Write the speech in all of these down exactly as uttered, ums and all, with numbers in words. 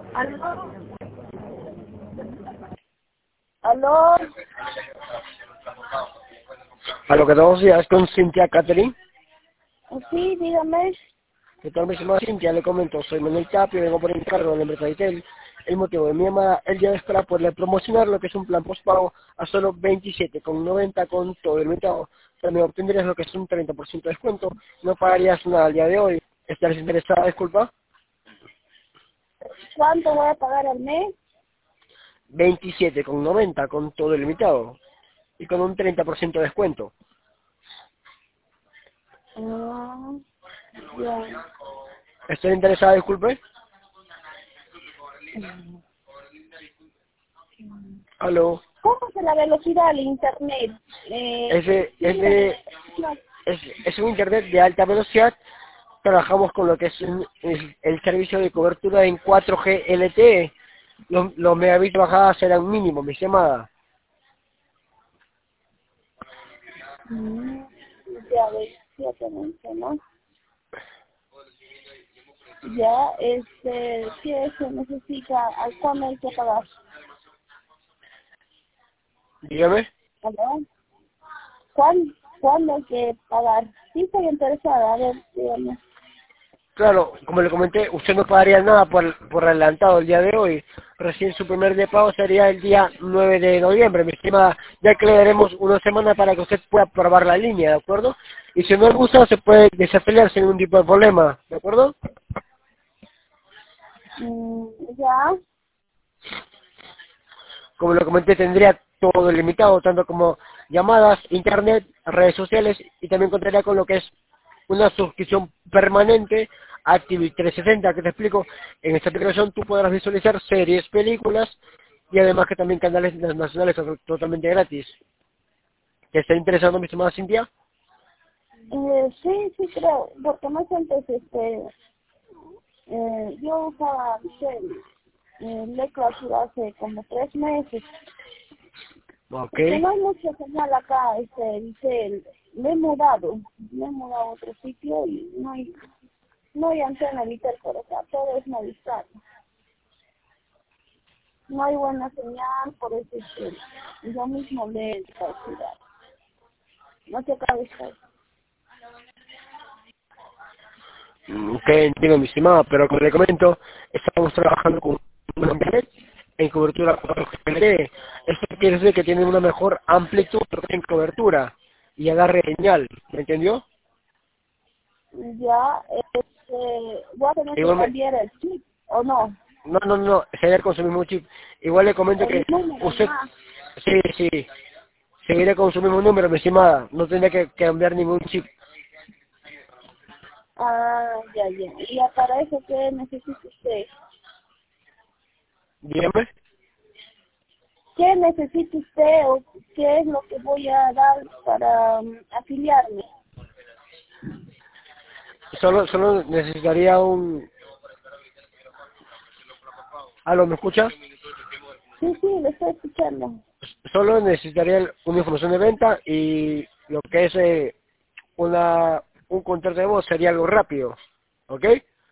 ¿Aló? ¿Aló? A lo que todos días con Cintia Catherine. Sí, dígame. ¿Qué tal? Me llamo Cintia, le comento, soy Manuel Tapio, vengo por encargo de la empresa Itel. El motivo de mi llamada el día de hoy es para poderle promocionar lo que es un plan postpago a solo veintisiete con noventa con todo el mercado. También obtendrías lo que es un treinta por ciento de descuento, no pagarías nada al día de hoy. ¿Estás interesada? Disculpa. ¿Cuánto voy a pagar al mes? veintisiete con noventa con todo el limitado y con un treinta por ciento de descuento. Ah, ya. ¿Estás interesada? Disculpe. Aló. ¿Cómo es la velocidad del internet? Eh, Es, de, sí, es, de, no, es, es un internet de alta velocidad. Trabajamos con lo que es un- el, el servicio de cobertura en cuatro G L T E. Los, los megabits de bajada serán mínimos, mi llamada. mm, ya ves, ciertamente, ¿no? Ya, este, ¿qué se necesita? ¿Al cuándo hay que pagar? Dígame. ¿Aló? ¿Cuándo, ¿Cuándo hay que pagar? Sí, estoy interesada, a ver, dígame. Claro, como le comenté, usted no pagaría nada por, por adelantado el día de hoy. Recién su primer día de pago sería el día nueve de noviembre, mi estimada, ya que le daremos una semana para que usted pueda probar la línea, ¿de acuerdo? Y si no le gusta, se puede desafiliar sin ningún tipo de problema, ¿de acuerdo? Mm, ya, Como lo comenté, tendría todo limitado, tanto como llamadas, internet, redes sociales, y también contaría con lo que es una suscripción permanente a T V trescientos sesenta, que te explico. En esta aplicación tú podrás visualizar series, películas, y además que también canales internacionales to- totalmente gratis. ¿Te está interesando, mi estimada Cintia? eh, sí, sí creo, porque más antes, este, eh, yo usaba, no sé, eh, Leclature hace como tres meses. Ok. Es que no hay mucha señal acá, este, dice, me he mudado, me he mudado a otro sitio y no hay, no hay antena vital por acá, todo es Movistar. No hay buena señal, por eso es que yo mismo le he ciudad. No se acaba de estar. Mm, Ok, entiendo, mi estimada, pero como le comento, estamos trabajando con un internet en cobertura cuatro G L T E. Esto quiere decir que tiene una mejor amplitud en cobertura y agarre señal, ¿me entendió? Ya, este, voy a tener que Igual me, cambiar el chip, ¿o no? no, no, no, seguiré con su mismo chip. Igual le comento El que número usted, más. sí, sí, seguiré con su mismo número, mi estimada, no tendría que, que cambiar ningún chip. Ah, ya, ya. Y ya para eso, ¿qué necesita usted? Dígame, ¿Qué necesita usted o qué es lo que voy a dar para um, afiliarme? solo, solo necesitaría un... ¿Aló, me escucha? Sí, sí, le estoy escuchando. Solo necesitaría una información de venta y lo que es eh, una un contrato de voz sería algo rápido, ¿ok?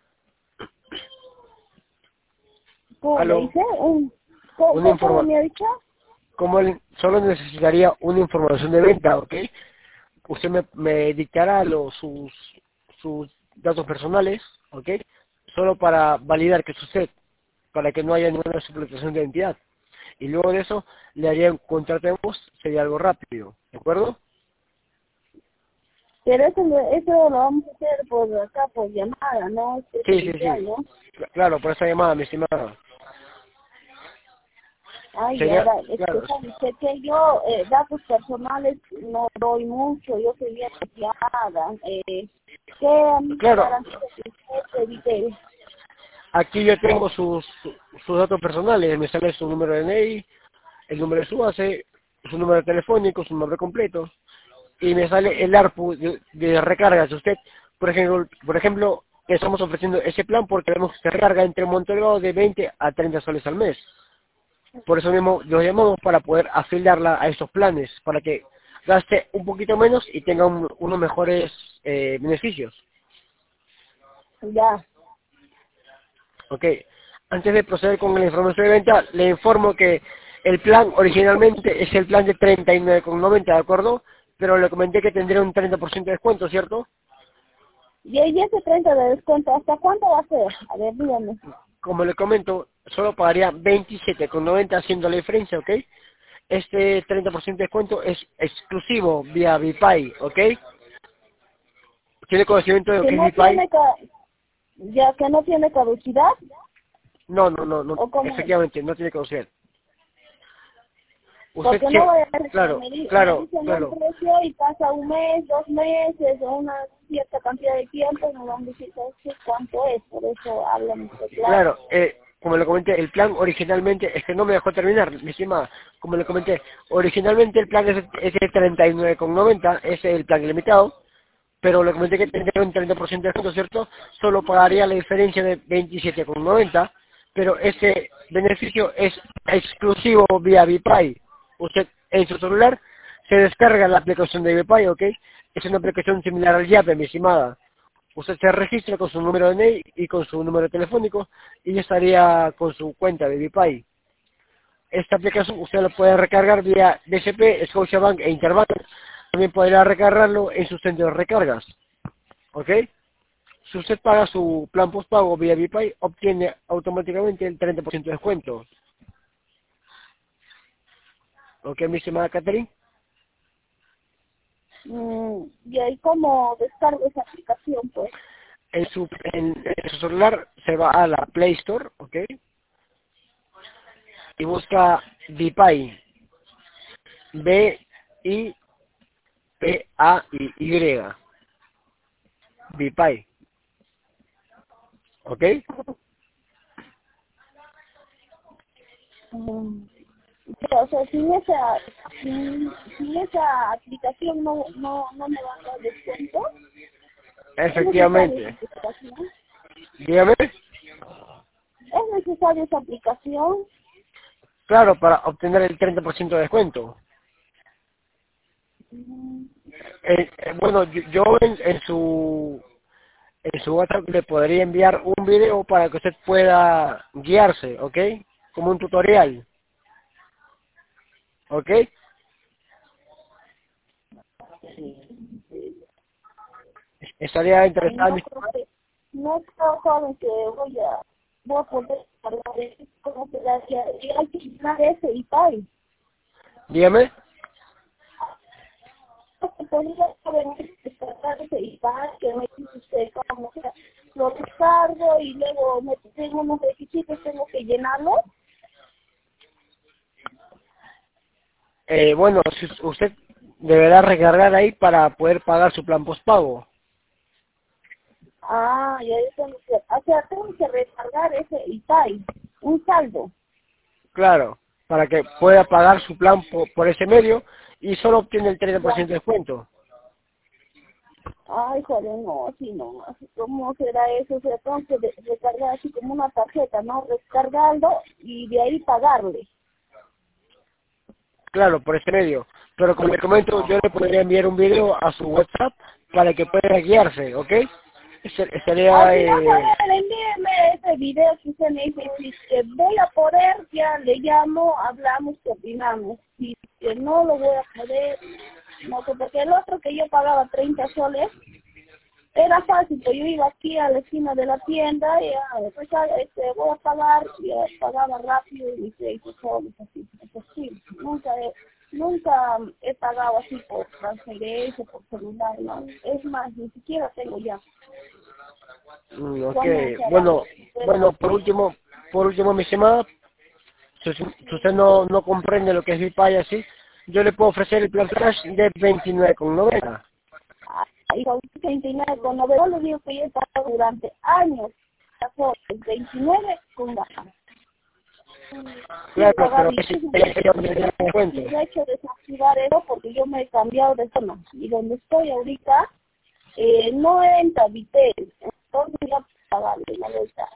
¿Cómo me Aló, dice? Un, ¿cómo, una cómo, cómo informa me ha dicho? como el- solo necesitaría una información de venta, ¿ok? Usted me, me dictará los, sus, sus datos personales, ¿ok? Solo para validar que es usted, para que no haya ninguna suplantación de identidad. Y luego de eso, le haría un contrato de voz, sería algo rápido, ¿de acuerdo? Pero eso, lo- eso lo vamos a hacer por acá, por llamada, ¿no? Es Sí, sí, sí. presencial, ¿no? Cl- Claro, por esa llamada, mi estimado. Ay, Sería, ahora, es que claro, sabe usted que yo eh, datos personales no doy mucho, yo soy bien confiada. Eh, ¿Qué a mí me claro, garantiza que usted se evite? aquí yo tengo sus, sus datos personales, me sale su número de N I, el número de su base, su número telefónico, su nombre completo, y me sale el ARPU de, de recarga. Si usted, por ejemplo, por ejemplo, estamos ofreciendo ese plan porque vemos que se recarga entre un monto elevado de veinte a treinta soles al mes. Por eso mismo los llamamos para poder afiliarla a estos planes, para que gaste un poquito menos y tenga un- unos mejores eh, beneficios. Ya. Ok. Antes de proceder con la información de venta, le informo que el plan originalmente es el plan de treinta y nueve con noventa, ¿de acuerdo? Pero le comenté que tendría un treinta por ciento de descuento, ¿cierto? Y y ese treinta de descuento, ¿hasta cuánto va a ser? A ver, dígame. Como le comento, solo pagaría veintisiete con noventa haciendo la diferencia, ¿ok? Este treinta por ciento de descuento es exclusivo vía ViPay, ¿ok? ¿Tiene conocimiento de lo Que que es no ViPay? tiene, ca- ya que no tiene caducidad, No, no, no, no, o cómo es. efectivamente, no tiene que conocer. Usted Porque no que, voy a ver que claro, me, di- me claro, dicen un claro, precio y pasa un mes, dos meses o una cierta cantidad de tiempo y me van a decir ¿sabes qué? Cuánto es. Por eso hablan usted claro. claro, eh, como le comenté, el plan originalmente, es que no me dejó terminar, mi estimada, como le comenté, originalmente el plan es, es de treinta y nueve con noventa, es el plan ilimitado, pero le comenté que tendría un treinta por ciento de descuento, ¿cierto? Solo pagaría la diferencia de veintisiete con noventa, pero ese beneficio es exclusivo vía ViPay. Usted en su celular se descarga la aplicación de ViPay, ¿ok? Es una aplicación similar al Yape, mi estimada. Usted se registra con su número de N I y con su número telefónico y ya estaría con su cuenta de ViPay. Esta aplicación usted lo puede recargar vía B C P, Scotiabank e Interbank. También podrá recargarlo en sus centros de recargas. ¿Ok? Si usted paga su plan postpago vía ViPay, obtiene automáticamente el treinta por ciento de descuento. ¿Ok, mi estimada Catherine? Mm, y ahí como descargo esa aplicación, pues. En su, en, en su celular se va a la Play Store, ¿ok? Y busca ViPay. B I P A Y. ViPay. ¿Ok? Mm, ya, o sea, sin esa, sin, sin esa aplicación no, no, no me van a dar descuento. Es necesaria esa Efectivamente. aplicación. Dígame. Es necesaria esa aplicación. Claro, para obtener el treinta por ciento de descuento. Mm, Eh, eh, bueno, yo, yo en, en su en su WhatsApp le podría enviar un video para que usted pueda guiarse, ¿ok? Como un tutorial, ¿ok? Estaría ay, interesado en no mis- creo que, no creo, joven, que voy a, voy a poder cargar eso, como que la- ya- ya hay que llenar ese y tal. Dígame. Podría saber descargar ese y tal, que me dice usted, como que lo descargo y luego me tengo unos requisitos, tengo que llenarlo. Eh, bueno, si usted deberá recargar ahí para poder pagar su plan postpago. Ah, y ahí tengo que, o sea, tengo que recargar ese I P A I, un saldo. Claro, para que pueda pagar su plan po- por ese medio y solo obtiene el treinta por Ya. ciento de descuento. Ay, joder, no, sí, no, así ¿cómo será eso? O sea, tengo que de- recargar así como una tarjeta, ¿no? Recargarlo y de ahí pagarle. Claro, por ese medio. Pero como le comento, yo le podría enviar un video a su WhatsApp para que pueda guiarse, ¿ok? Ese- Al Sería, final, eh, joder, envíeme ese video que usted me dice, si que voy a poder, ya le llamo, hablamos, que opinamos. Si que no lo voy a poder, no sé, porque el otro que yo pagaba treinta soles, era fácil, pues yo iba aquí a la esquina de la tienda y ah, después ah, este, voy a pagar, y ah, pagaba rápido y se hizo solo, así, es así. Nunca he, nunca he pagado así por transferencia, por celular, no. Es más, ni siquiera tengo ya. mm, ok, ¿Cómo se hará? bueno, bueno, por último, por último, mi estimada, si, si usted no, no comprende lo que es ViPay así, yo le puedo ofrecer el plan Flash de veintinueve con noventa. Y con veintinueve con noventa, les digo que yo he pagado durante años, pasó el veintinueve con la sí, Claro, pagar pero y ese sí, ese ya me da descuento. y de hecho desactivar eso porque yo me he cambiado de zona y donde estoy ahorita eh, no entra Vitel, entonces ya pagarle la vuelta.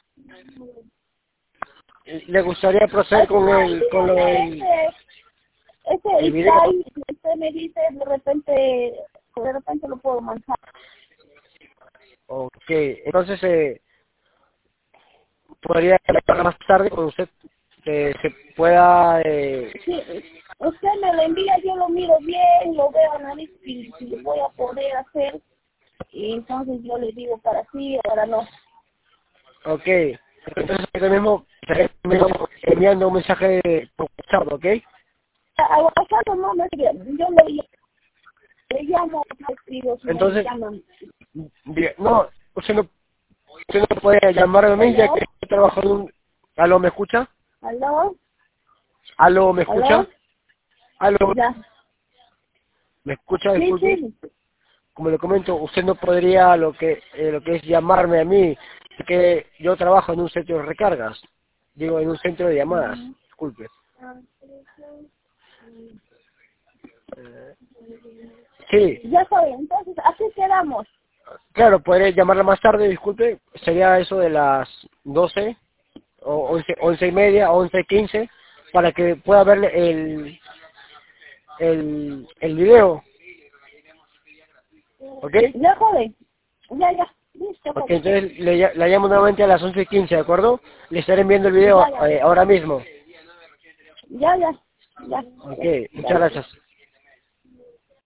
¿Le gustaría proceder Es con más, el, con lo dígame, del ese, ese el video? Itai, usted me dice de repente, de repente lo puedo manejar. Ok, entonces, eh, podría llamar más tarde cuando usted eh, se pueda... Eh... Sí, usted me lo envía, yo lo miro bien, lo veo, analizo si, si lo voy a poder hacer, y entonces yo le digo para sí o para no. Ok, entonces ahorita mismo estaré enviando un mensaje por WhatsApp, ¿ok? A WhatsApp no me escribe, yo le, le llamo, le escribo si no me Entonces, llaman. bien, no, usted no, usted no puede llamarme a mí ya ¿Aló? que yo trabajo en un... ¿Aló, me escucha? ¿Aló? ¿Aló, me ¿Aló? escucha? ¿Aló, Ya. me escucha? Sí, Disculpe. sí. Como le comento, usted no podría lo que eh, lo que es llamarme a mí, que yo trabajo en un centro de recargas, digo, en un centro de llamadas, Ujú. disculpe. Eh, sí, Ya saben, entonces así quedamos. claro, podré llamarla más tarde, disculpe, sería eso de las doce o once, once y media, once quince, para que pueda ver el, el, el video, ¿ok? Ya, joven. Ya, ya. Listo, Ok, joven. entonces le, ll- la llamo nuevamente a las once y quince, ¿de acuerdo? Le estaré enviando el video Ya, ya. eh, ahora mismo. Ya, ya. Ya. Ok, Ya. muchas Ya. gracias.